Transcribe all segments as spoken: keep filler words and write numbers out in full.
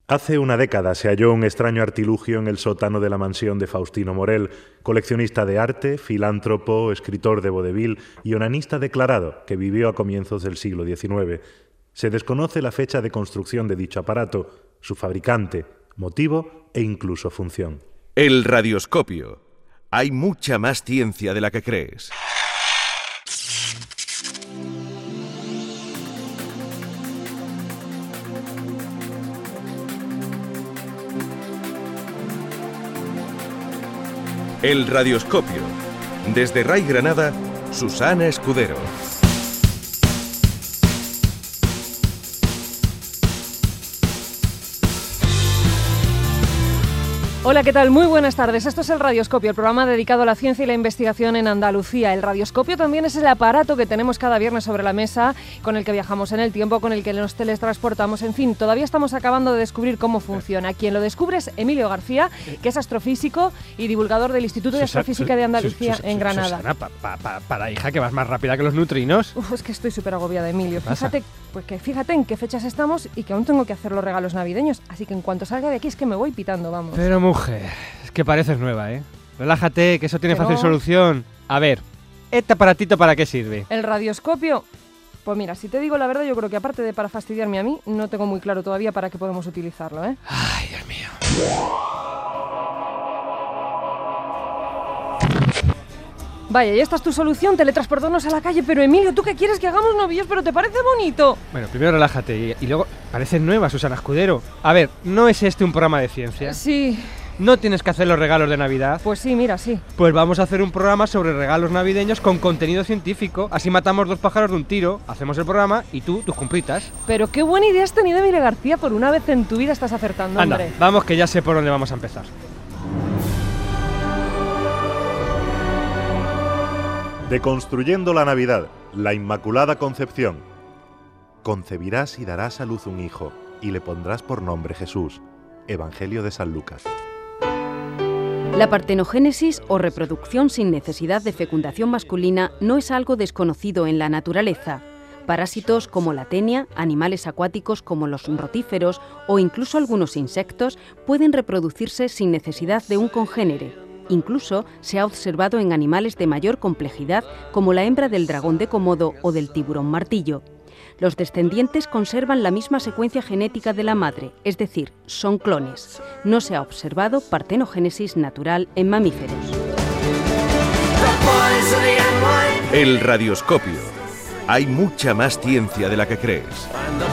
Hace una década se halló un extraño artilugio en el sótano de la mansión de Faustino Morel, coleccionista de arte, filántropo, escritor de vodevil y onanista declarado que vivió a comienzos del siglo diecinueve. Se desconoce la fecha de construcción de dicho aparato, su fabricante, motivo e incluso función. El radioscopio. Hay mucha más ciencia de la que crees. El radioscopio. Desde Ray Granada, Susana Escudero. Hola, ¿qué tal? Muy buenas tardes. Esto es el Radioscopio, el programa dedicado a la ciencia y la investigación en Andalucía. El Radioscopio también es el aparato que tenemos cada viernes sobre la mesa, con el que viajamos en el tiempo, con el que nos teletransportamos. En fin, todavía estamos acabando de descubrir cómo funciona. Quien lo descubre es Emilio García, que es astrofísico y divulgador del Instituto de Astrofísica de Andalucía en Granada. Susana, pa, pa, pa, para hija, que vas más rápida que los neutrinos. Uf, es que estoy súper agobiada, Emilio. Fíjate, pues que fíjate en qué fechas estamos y que aún tengo que hacer los regalos navideños. Así que en cuanto salga de aquí es que me voy pitando, vamos. Pero mujer, es que pareces nueva, ¿eh? Relájate, que eso tiene fácil solución. A ver, ¿este aparatito para qué sirve? El radioscopio. Pues mira, si te digo la verdad, yo creo que aparte de para fastidiarme a mí, no tengo muy claro todavía para qué podemos utilizarlo, ¿eh? Ay, Dios mío. Vaya, ya esta es tu solución, teletransportarnos a la calle. Pero Emilio, ¿tú qué quieres? Que hagamos novillos, pero ¿te parece bonito? Bueno, primero relájate y, y luego pareces nueva, Susana Escudero. A ver, ¿no es este un programa de ciencia? Sí. ¿No tienes que hacer los regalos de Navidad? Pues sí, mira, sí. Pues vamos a hacer un programa sobre regalos navideños con contenido científico. Así matamos dos pájaros de un tiro, hacemos el programa y tú tus compritas. Pero qué buena idea has tenido, Emilio García. Por una vez en tu vida estás acertando, Anda, hombre. vamos que ya sé por dónde vamos a empezar. Deconstruyendo la Navidad, la Inmaculada Concepción. Concebirás y darás a luz un hijo, y le pondrás por nombre Jesús. Evangelio de San Lucas. La partenogénesis o reproducción sin necesidad de fecundación masculina no es algo desconocido en la naturaleza. Parásitos como la tenia, animales acuáticos como los rotíferos o incluso algunos insectos pueden reproducirse sin necesidad de un congénere. Incluso se ha observado en animales de mayor complejidad como la hembra del dragón de Komodo o del tiburón martillo. Los descendientes conservan la misma secuencia genética de la madre, es decir, son clones. No se ha observado partenogénesis natural en mamíferos. El radioscopio. Hay mucha más ciencia de la que crees.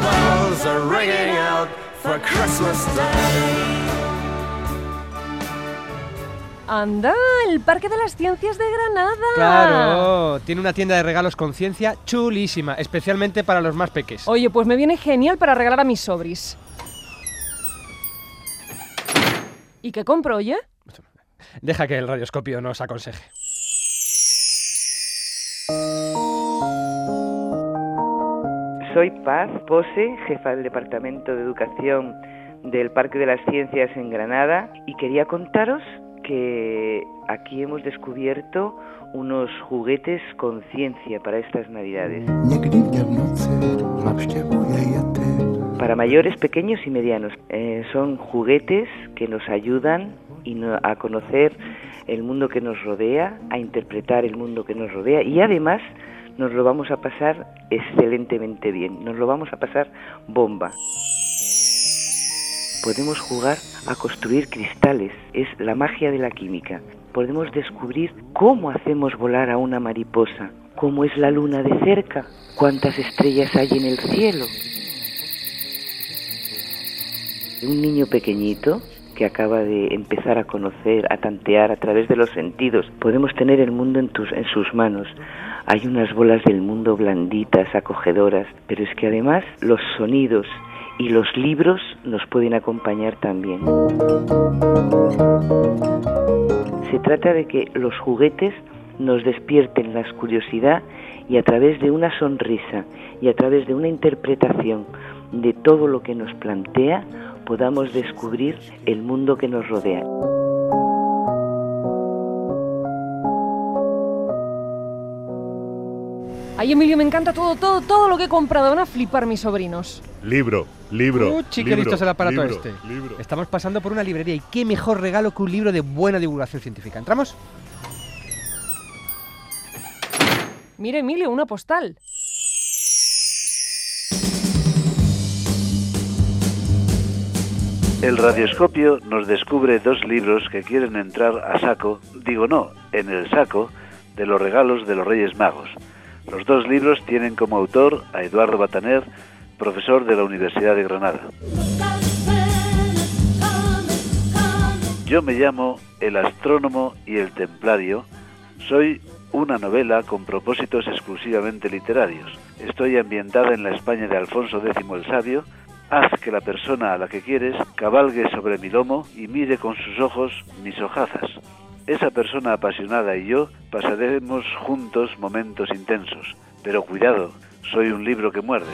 ¡Anda! ¡El Parque de las Ciencias de Granada! ¡Claro! Tiene una tienda de regalos con ciencia chulísima, especialmente para los más peques. Oye, pues me viene genial para regalar a mis sobris. ¿Y qué compro, oye? Deja que el radioscopio nos aconseje. Soy Paz Pose, jefa del Departamento de Educación del Parque de las Ciencias en Granada, y quería contaros que aquí hemos descubierto unos juguetes con ciencia para estas Navidades. Para mayores, pequeños y medianos. Eh, son juguetes que nos ayudan a conocer el mundo que nos rodea, a interpretar el mundo que nos rodea, y además nos lo vamos a pasar excelentemente bien, nos lo vamos a pasar bomba. Podemos jugar a construir cristales, es la magia de la química. Podemos descubrir cómo hacemos volar a una mariposa, cómo es la luna de cerca, cuántas estrellas hay en el cielo. Un niño pequeñito que acaba de empezar a conocer, a tantear a través de los sentidos. Podemos tener el mundo en, tus, en sus manos. Hay unas bolas del mundo blanditas, acogedoras, pero es que además los sonidos y los libros nos pueden acompañar también. Se trata de que los juguetes nos despierten la curiosidad y a través de una sonrisa y a través de una interpretación de todo lo que nos plantea podamos descubrir el mundo que nos rodea. Ay, Emilio, me encanta todo, todo, todo lo que he comprado. Van a flipar mis sobrinos. Libro, libro. Uh, chique, libro, listo es el aparato libro, este. libro. Estamos pasando por una librería y qué mejor regalo que un libro de buena divulgación científica. ¿Entramos? Mira, Emilio, una postal. El radioscopio nos descubre dos libros que quieren entrar a saco, digo no, en el saco, de los regalos de los Reyes Magos. Los dos libros tienen como autor a Eduardo Bataner, profesor de la Universidad de Granada. Yo me llamo El astrónomo y el templario. Soy una novela con propósitos exclusivamente literarios. Estoy ambientada en la España de Alfonso X el Sabio. Haz que la persona a la que quieres cabalgue sobre mi lomo y mire con sus ojos mis hojazas. Esa persona apasionada y yo pasaremos juntos momentos intensos. Pero cuidado, soy un libro que muerde.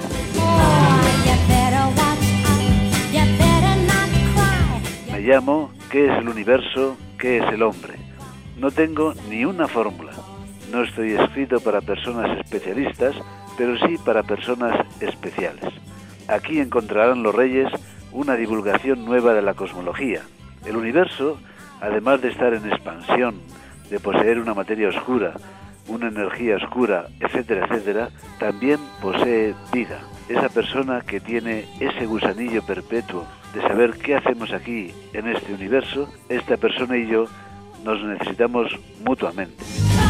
Me llamo ¿Qué es el universo? ¿Qué es el hombre? No tengo ni una fórmula. No estoy escrito para personas especialistas, pero sí para personas especiales. Aquí encontrarán los Reyes una divulgación nueva de la cosmología. El universo, además de estar en expansión, de poseer una materia oscura, una energía oscura, etcétera, etcétera, también posee vida. Esa persona que tiene ese gusanillo perpetuo de saber qué hacemos aquí en este universo, esta persona y yo nos necesitamos mutuamente.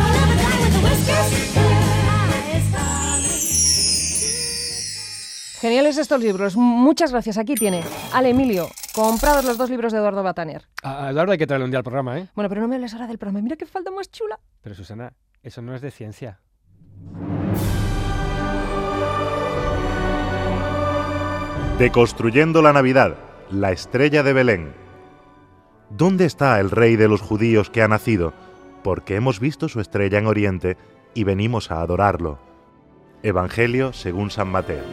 Geniales estos libros. Muchas gracias. Aquí tiene. Ale, Emilio, comprados los dos libros de Eduardo Bataner. A Eduardo hay que traerle un día al programa, ¿eh? Bueno, pero no me hables ahora del programa. Mira qué falta más chula. Pero Susana, eso no es de ciencia. Deconstruyendo la Navidad, la estrella de Belén. ¿Dónde está el rey de los judíos que ha nacido? Porque hemos visto su estrella en Oriente y venimos a adorarlo. Evangelio según San Mateo.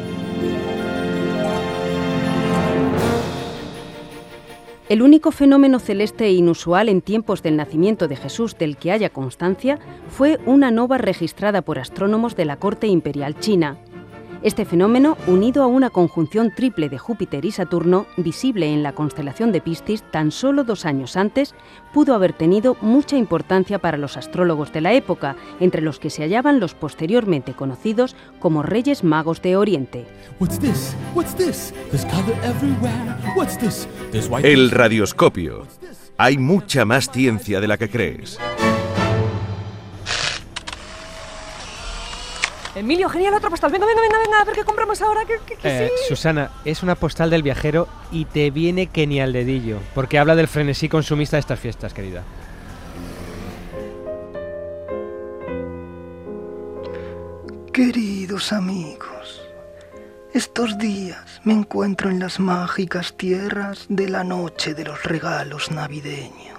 El único fenómeno celeste e inusual en tiempos del nacimiento de Jesús del que haya constancia fue una nova registrada por astrónomos de la corte imperial china. Este fenómeno, unido a una conjunción triple de Júpiter y Saturno, visible en la constelación de Piscis tan solo dos años antes, pudo haber tenido mucha importancia para los astrólogos de la época, entre los que se hallaban los posteriormente conocidos como Reyes Magos de Oriente. El radioscopio. Hay mucha más ciencia de la que crees. Emilio, genial, otra postal. Venga, venga, venga, venga, a ver qué compramos ahora. Que, que, que eh, sí. Susana, es una postal del viajero y te viene que ni al dedillo, porque habla del frenesí consumista de estas fiestas, querida. Queridos amigos, estos días me encuentro en las mágicas tierras de la noche de los regalos navideños.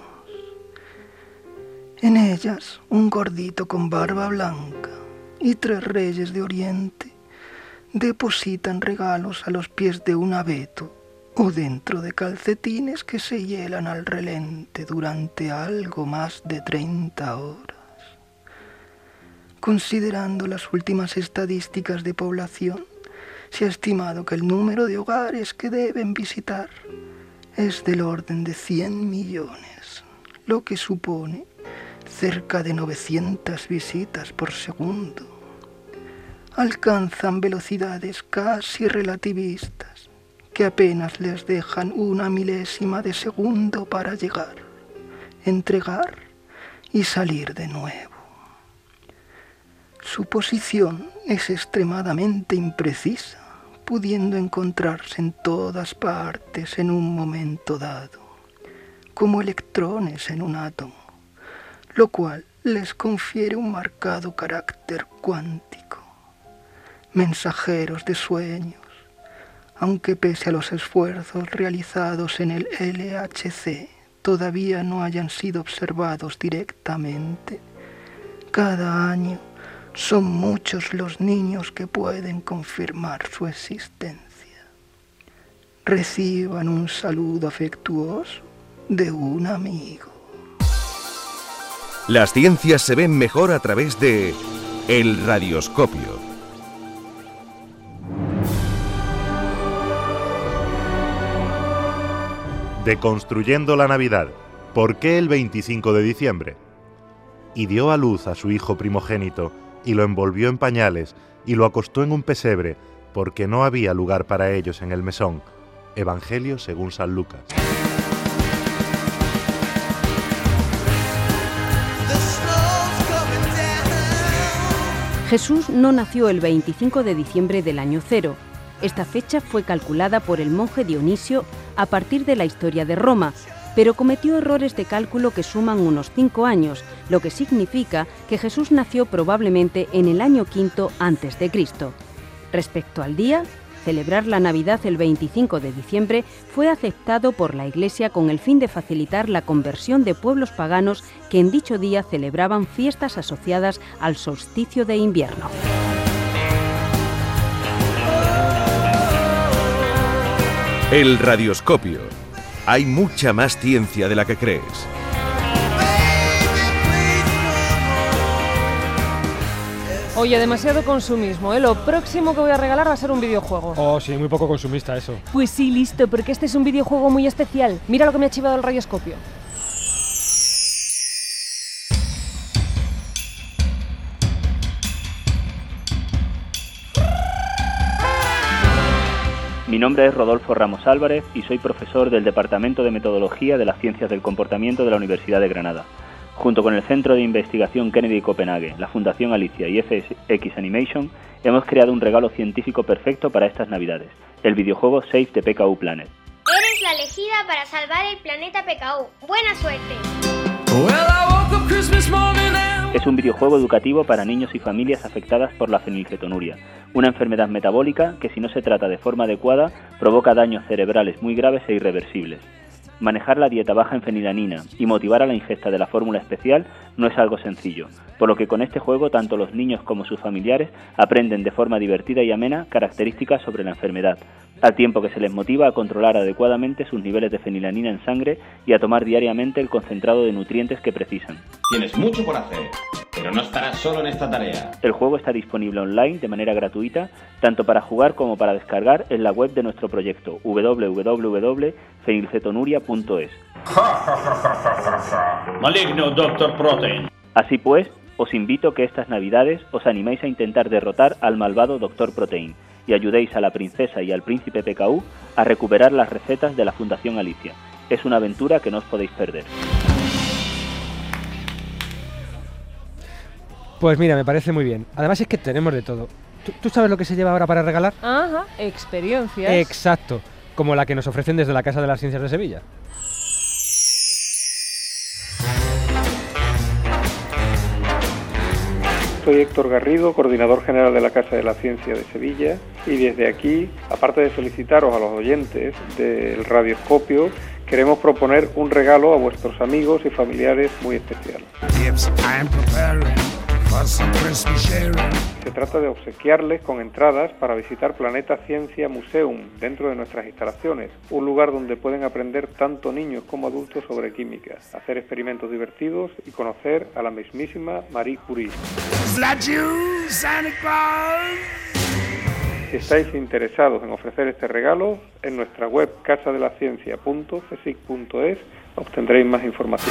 En ellas, un gordito con barba blanca y tres reyes de Oriente depositan regalos a los pies de un abeto o dentro de calcetines que se hielan al relente durante algo más de treinta horas. Considerando las últimas estadísticas de población, se ha estimado que el número de hogares que deben visitar es del orden de cien millones, lo que supone cerca de novecientas visitas por segundo. Alcanzan velocidades casi relativistas, que apenas les dejan una milésima de segundo para llegar, entregar y salir de nuevo. Su posición es extremadamente imprecisa, pudiendo encontrarse en todas partes en un momento dado, como electrones en un átomo, lo cual les confiere un marcado carácter cuántico. Mensajeros de sueños, aunque pese a los esfuerzos realizados en el L H C todavía no hayan sido observados directamente, cada año son muchos los niños que pueden confirmar su existencia. Reciban un saludo afectuoso de un amigo. Las ciencias se ven mejor a través de El Radioscopio. Deconstruyendo la Navidad. ¿Por qué el veinticinco de diciembre? Y dio a luz a su hijo primogénito, y lo envolvió en pañales, y lo acostó en un pesebre, porque no había lugar para ellos en el mesón. Evangelio según San Lucas. Jesús no nació el veinticinco de diciembre del año cero. Esta fecha fue calculada por el monje Dionisio a partir de la historia de Roma, pero cometió errores de cálculo que suman unos cinco años, lo que significa que Jesús nació probablemente en el año quinto antes de Cristo. Respecto al día, celebrar la Navidad el veinticinco de diciembre fue aceptado por la Iglesia con el fin de facilitar la conversión de pueblos paganos que en dicho día celebraban fiestas asociadas al solsticio de invierno. El Radioscopio. Hay mucha más ciencia de la que crees. Oye, demasiado consumismo, ¿eh? Lo próximo que voy a regalar va a ser un videojuego. Oh, sí, muy poco consumista eso. Pues sí, listo, porque este es un videojuego muy especial. Mira lo que me ha chivado el Radioscopio. Mi nombre es Rodolfo Ramos Álvarez y soy profesor del Departamento de Metodología de las Ciencias del Comportamiento de la Universidad de Granada. Junto con el Centro de Investigación Kennedy Copenhague, la Fundación Alicia y F X Animation, hemos creado un regalo científico perfecto para estas Navidades, el videojuego Save the P K U Planet. Eres la elegida para salvar el planeta P K U. ¡Buena suerte! Es un videojuego educativo para niños y familias afectadas por la fenilcetonuria, una enfermedad metabólica que, si no se trata de forma adecuada, provoca daños cerebrales muy graves e irreversibles. Manejar la dieta baja en fenilanina y motivar a la ingesta de la fórmula especial no es algo sencillo, por lo que con este juego tanto los niños como sus familiares aprenden de forma divertida y amena características sobre la enfermedad, al tiempo que se les motiva a controlar adecuadamente sus niveles de fenilanina en sangre y a tomar diariamente el concentrado de nutrientes que precisan. Tienes mucho por hacer, pero no estarás solo en esta tarea. El juego está disponible online de manera gratuita, tanto para jugar como para descargar en la web de nuestro proyecto, doble u doble u doble u punto fenilcetonuria punto es. Maligno, doctor Protein. Así pues, os invito que estas Navidades os animéis a intentar derrotar al malvado doctor Protein y ayudéis a la princesa y al príncipe P K U a recuperar las recetas de la Fundación Alicia. Es una aventura que no os podéis perder. Pues mira, me parece muy bien. Además es que tenemos de todo. ¿Tú, tú sabes lo que se lleva ahora para regalar? Ajá, experiencias. Exacto, como la que nos ofrecen desde la Casa de las Ciencias de Sevilla. Soy Héctor Garrido, coordinador general de la Casa de la Ciencia de Sevilla, y desde aquí, aparte de felicitaros a los oyentes del Radioscopio, queremos proponer un regalo a vuestros amigos y familiares muy especial. Se trata de obsequiarles con entradas para visitar Planeta Ciencia Museum dentro de nuestras instalaciones, un lugar donde pueden aprender tanto niños como adultos sobre química, hacer experimentos divertidos y conocer a la mismísima Marie Curie. Si estáis interesados en ofrecer este regalo, en nuestra web casa de la ciencia punto cesic punto es obtendréis más información.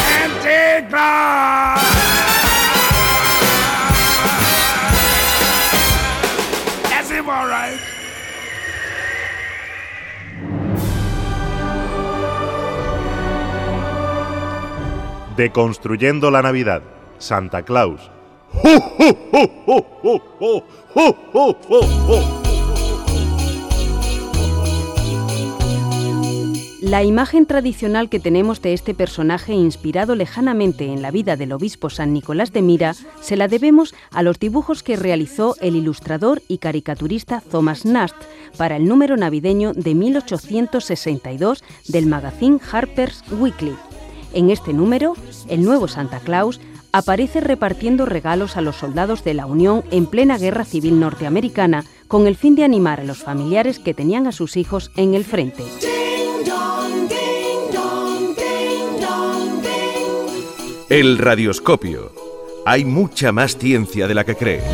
Deconstruyendo la Navidad. Santa Claus. ¡Ho, ho, ho, ho, ho, ho, ho, ho, ho, ho! La imagen tradicional que tenemos de este personaje inspirado lejanamente en la vida del obispo San Nicolás de Myra se la debemos a los dibujos que realizó el ilustrador y caricaturista Thomas Nast para el número navideño de mil ochocientos sesenta y dos del magazine Harper's Weekly. En este número, el nuevo Santa Claus aparece repartiendo regalos a los soldados de la Unión en plena Guerra Civil Norteamericana con el fin de animar a los familiares que tenían a sus hijos en el frente. El Radioscopio. Hay mucha más ciencia de la que crees.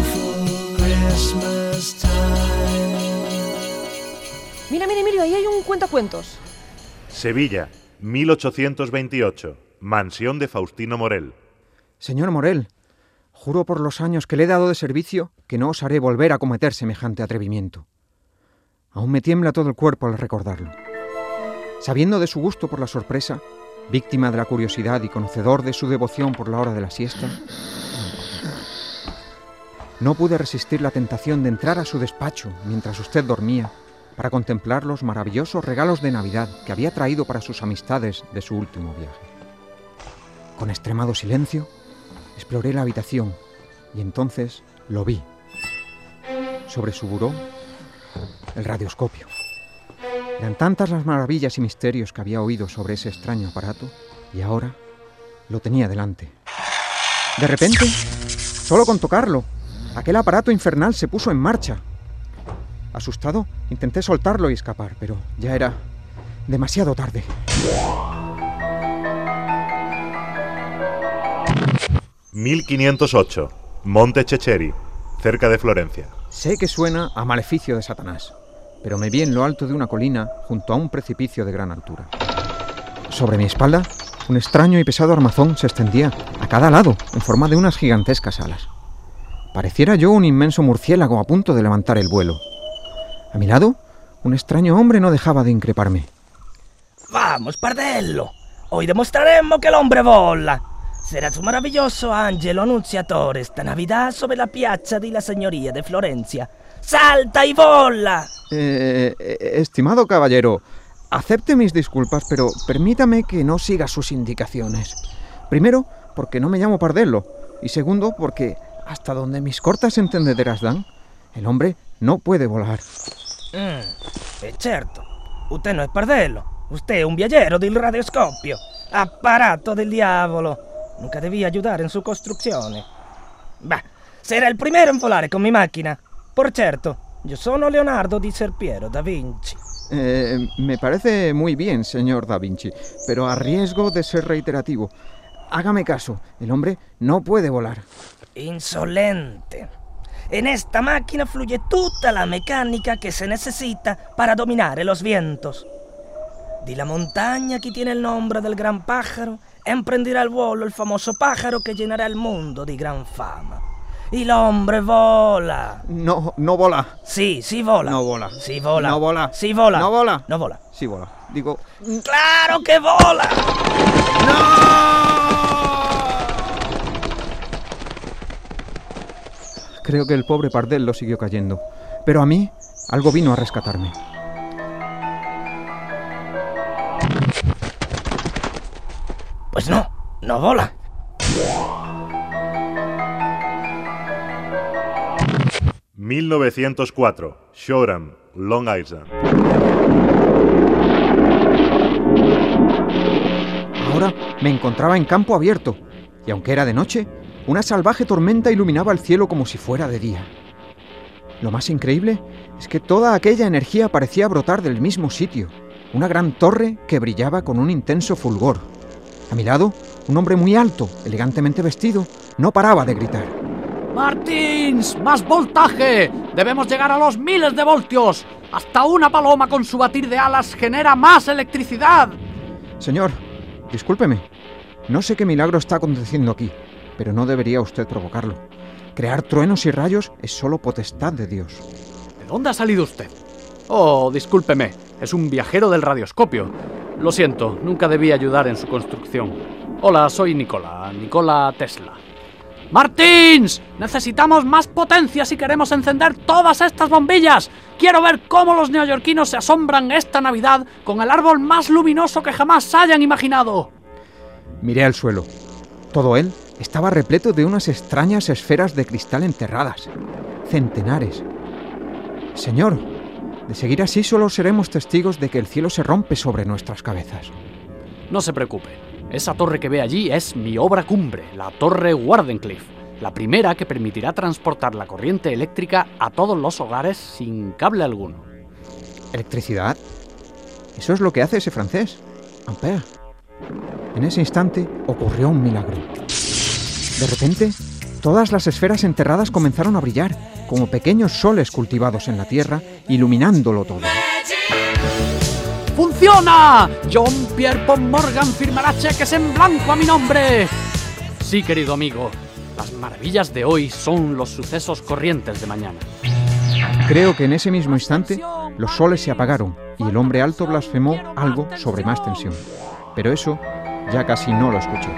Mira, mira, mira, ahí hay un cuentacuentos. Sevilla, mil ochocientos veintiocho. Mansión de Faustino Morel. Señor Morel, juro por los años que le he dado de servicio que no osaré volver a cometer semejante atrevimiento. Aún me tiembla todo el cuerpo al recordarlo. Sabiendo de su gusto por la sorpresa, víctima de la curiosidad y conocedor de su devoción por la hora de la siesta, no pude resistir la tentación de entrar a su despacho mientras usted dormía para contemplar los maravillosos regalos de Navidad que había traído para sus amistades de su último viaje. Con extremado silencio, exploré la habitación y entonces lo vi. Sobre su buró, el radioscopio. Eran tantas las maravillas y misterios que había oído sobre ese extraño aparato y ahora lo tenía delante. De repente, solo con tocarlo, aquel aparato infernal se puso en marcha. Asustado, intenté soltarlo y escapar, pero ya era demasiado tarde. mil quinientos ocho. Monte Ceccheri, cerca de Florencia. Sé que suena a maleficio de Satanás, pero me vi en lo alto de una colina junto a un precipicio de gran altura. Sobre mi espalda, un extraño y pesado armazón se extendía a cada lado en forma de unas gigantescas alas. Pareciera yo un inmenso murciélago a punto de levantar el vuelo. A mi lado, un extraño hombre no dejaba de increparme. Vamos, Pardello, hoy demostraremos que el hombre vola. Será su maravilloso angelo anunciatore esta Navidad sobre la piazza de la Signoria de Florencia. ¡Salta y vola! Eh, eh, estimado caballero, acepte mis disculpas, pero permítame que no siga sus indicaciones. Primero, porque no me llamo Pardello, y segundo, porque hasta donde mis cortas entendederas dan, el hombre no puede volar. Mm, è certo, usted no es Pardello, usted es un viajero del radioscopio. Apparato del diavolo. Nunca debía ayudar en su construcción. Bah, será el primero en volar con mi máquina. Por cierto, yo soy Leonardo di Serpiero da Vinci. Eh, me parece muy bien, señor da Vinci, pero a riesgo de ser reiterativo, hágame caso, el hombre no puede volar. Insolente. En esta máquina fluye toda la mecánica que se necesita para dominar los vientos. De la montaña que tiene el nombre del gran pájaro, emprenderá el vuelo el famoso pájaro que llenará el mundo de gran fama. Y el hombre vola. No, no vola. Sí, sí vola. No vola. Sí vola. No vola. Sí vola. No vola. No vola. Sí vola. Digo... ¡Claro que vola! Creo que el pobre Pardello siguió cayendo, pero a mí algo vino a rescatarme. Pues no, no vola. mil novecientos cuatro. Shoreham, Long Island. Ahora me encontraba en campo abierto, y aunque era de noche, una salvaje tormenta iluminaba el cielo como si fuera de día. Lo más increíble es que toda aquella energía parecía brotar del mismo sitio, una gran torre que brillaba con un intenso fulgor. A mi lado, un hombre muy alto, elegantemente vestido, no paraba de gritar. ¡Martins! ¡Más voltaje! ¡Debemos llegar a los miles de voltios! ¡Hasta una paloma con su batir de alas genera más electricidad! Señor, discúlpeme. No sé qué milagro está aconteciendo aquí, pero no debería usted provocarlo. Crear truenos y rayos es solo potestad de Dios. ¿De dónde ha salido usted? Oh, discúlpeme. Es un viajero del radioscopio. Lo siento, nunca debí ayudar en su construcción. Hola, soy Nikola, Nikola Tesla. ¡Martins! Necesitamos más potencia si queremos encender todas estas bombillas. Quiero ver cómo los neoyorquinos se asombran esta Navidad con el árbol más luminoso que jamás hayan imaginado. Miré al suelo. Todo él estaba repleto de unas extrañas esferas de cristal enterradas. Centenares. Señor, de seguir así solo seremos testigos de que el cielo se rompe sobre nuestras cabezas. No se preocupe. Esa torre que ve allí es mi obra cumbre, la Torre Wardenclyffe, la primera que permitirá transportar la corriente eléctrica a todos los hogares sin cable alguno. ¿Electricidad? Eso es lo que hace ese francés, Ampère. En ese instante ocurrió un milagro. De repente, todas las esferas enterradas comenzaron a brillar, como pequeños soles cultivados en la tierra, iluminándolo todo. ¡Funciona! John Pierpont Morgan firmará cheques en blanco a mi nombre. Sí, querido amigo, las maravillas de hoy son los sucesos corrientes de mañana. Creo que en ese mismo instante los soles se apagaron y el hombre alto blasfemó algo sobre más tensión. Pero eso ya casi no lo escuché.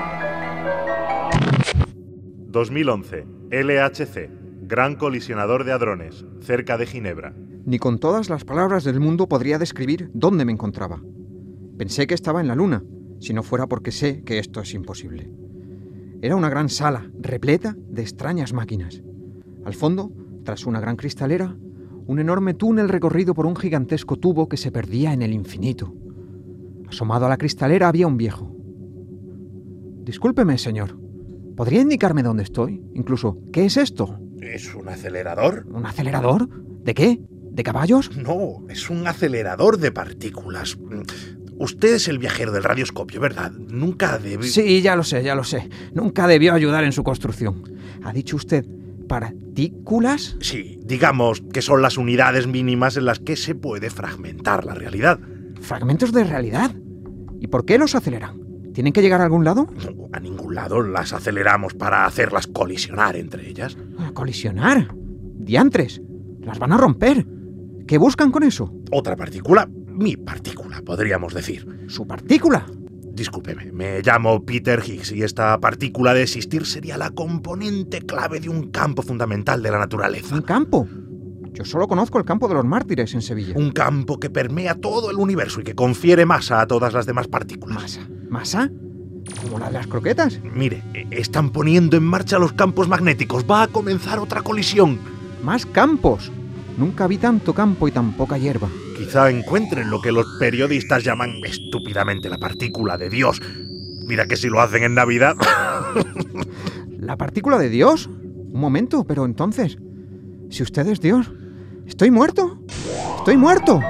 dos mil once. L H C, Gran Colisionador de Hadrones, cerca de Ginebra. Ni con todas las palabras del mundo podría describir dónde me encontraba. Pensé que estaba en la luna, si no fuera porque sé que esto es imposible. Era una gran sala, repleta de extrañas máquinas. Al fondo, tras una gran cristalera, un enorme túnel recorrido por un gigantesco tubo que se perdía en el infinito. Asomado a la cristalera había un viejo. Discúlpeme, señor. ¿Podría indicarme dónde estoy? Incluso, ¿qué es esto? ¿Es un acelerador? ¿Un acelerador? ¿De qué? ¿De caballos? No, es un acelerador de partículas. Usted es el viajero del radioscopio, ¿verdad? Nunca debió... Sí, ya lo sé, ya lo sé. Nunca debió ayudar en su construcción. ¿Ha dicho usted partículas? Sí, digamos que son las unidades mínimas en las que se puede fragmentar la realidad. ¿Fragmentos de realidad? ¿Y por qué los aceleran? ¿Tienen que llegar a algún lado? No, a ningún lado. Las aceleramos para hacerlas colisionar entre ellas. ¿Colisionar? ¡Diantres! ¡Las van a romper! ¿Qué buscan con eso? Otra partícula. Mi partícula, podríamos decir. ¿Su partícula? Discúlpeme, me llamo Peter Higgs y esta partícula de existir sería la componente clave de un campo fundamental de la naturaleza. ¿Un campo? Yo solo conozco el campo de los mártires en Sevilla. Un campo que permea todo el universo y que confiere masa a todas las demás partículas. ¿Masa? ¿Masa? ¿Como la de las croquetas? Mire, están poniendo en marcha los campos magnéticos. Va a comenzar otra colisión. ¡Más campos! Nunca vi tanto campo y tan poca hierba. Quizá encuentren lo que los periodistas llaman estúpidamente la partícula de Dios. Mira que si lo hacen en Navidad... ¿La partícula de Dios? Un momento, pero entonces... Si usted es Dios... ¿Estoy muerto? ¡Estoy muerto!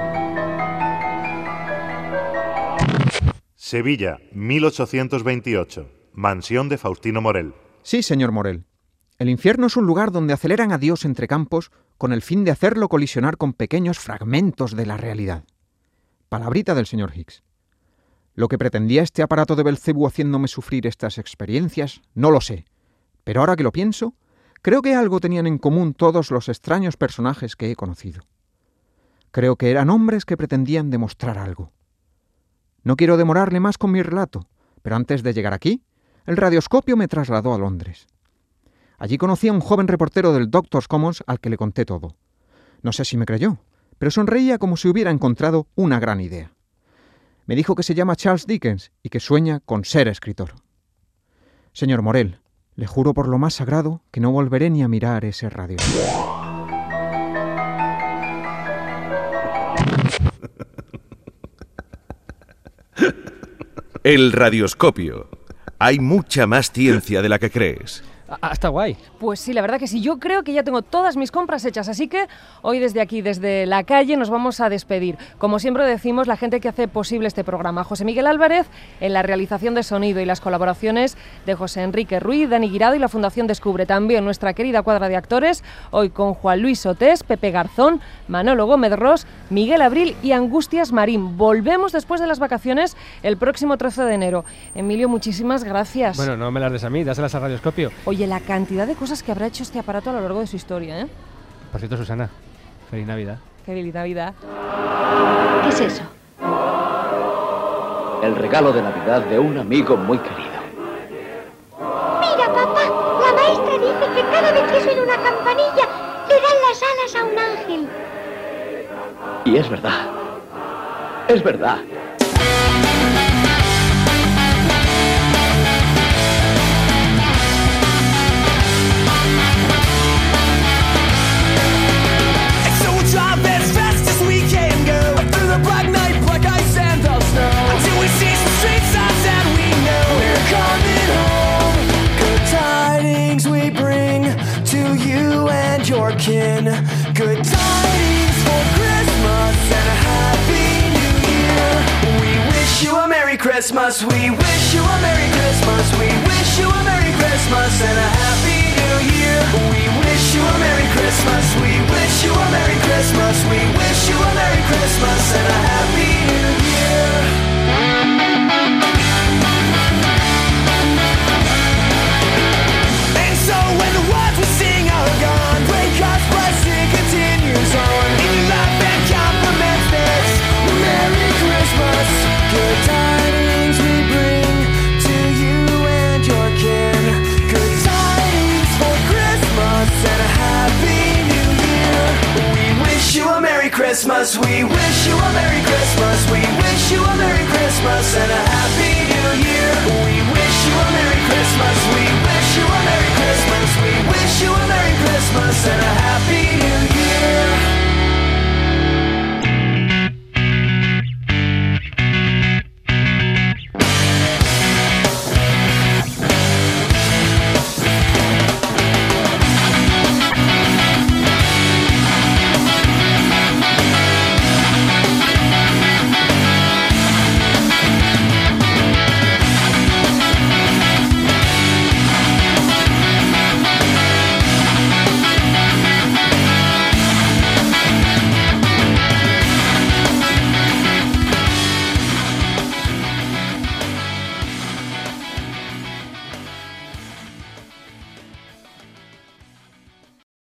Sevilla, mil ochocientos veintiocho. Mansión de Faustino Morel. Sí, señor Morel. El infierno es un lugar donde aceleran a Dios entre campos con el fin de hacerlo colisionar con pequeños fragmentos de la realidad. Palabrita del señor Higgs. Lo que pretendía este aparato de Belcebú haciéndome sufrir estas experiencias, no lo sé. Pero ahora que lo pienso, creo que algo tenían en común todos los extraños personajes que he conocido. Creo que eran hombres que pretendían demostrar algo. No quiero demorarle más con mi relato, pero antes de llegar aquí, el radioscopio me trasladó a Londres. Allí conocí a un joven reportero del Doctors Commons al que le conté todo. No sé si me creyó, pero sonreía como si hubiera encontrado una gran idea. Me dijo que se llama Charles Dickens y que sueña con ser escritor. Señor Morel, le juro por lo más sagrado que no volveré ni a mirar ese radio. El radioscopio. Hay mucha más ciencia de la que crees. Ah, está guay. Pues sí, la verdad que sí. Yo creo que ya tengo todas mis compras hechas, así que hoy desde aquí, desde la calle, nos vamos a despedir. Como siempre decimos, la gente que hace posible este programa. José Miguel Álvarez en la realización de sonido y las colaboraciones de José Enrique Ruiz, Dani Guirado y la Fundación Descubre. También nuestra querida cuadra de actores, hoy con Juan Luis Sotés, Pepe Garzón, Manolo Gómez Ros, Miguel Abril y Angustias Marín. Volvemos después de las vacaciones el próximo trece de enero. Emilio, muchísimas gracias. Bueno, no me las des a mí, dáselas al radioscopio. Oye, la cantidad de cosas que habrá hecho este aparato a lo largo de su historia, ¿eh? Por cierto, Susana, feliz Navidad. Feliz Navidad. ¿Qué es eso? El regalo de Navidad de un amigo muy querido. Mira, papá, la maestra dice que cada vez que suena una campanilla le dan las alas a un ángel. Y es verdad. Es verdad. Kin. Good tidings for Christmas and a happy new year. We wish you a Merry Christmas. We wish you a Merry Christmas. We wish you a Merry Christmas. Christmas and a Happy New Year. We wish you a Merry Christmas. We wish you a Merry Christmas. We wish you a Merry Christmas and a Happy New Year.